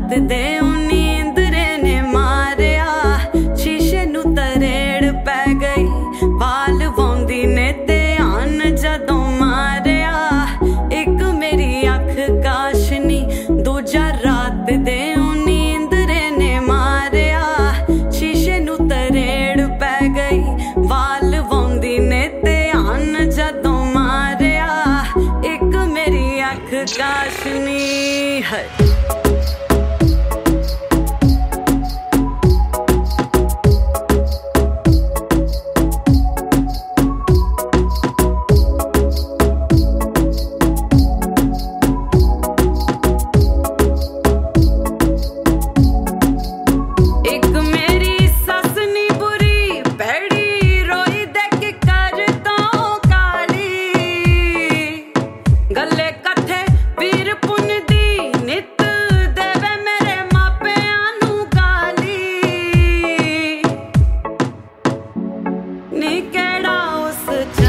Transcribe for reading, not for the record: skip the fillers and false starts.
रात दे नींदरे ने मारिया, शीशे नू तरेड़ पै गई, वाल वाउंदी ने ध्यान जदों मारिया। एक मेरी अख काशनी, दूजा रात दे नींदरे ने मारिया, शीशे नू तरेड़ पै गई, वाल वाउंदी ने ध्यान जदों मारिया। एक मेरी अख काशनी है। नी केड़ा उस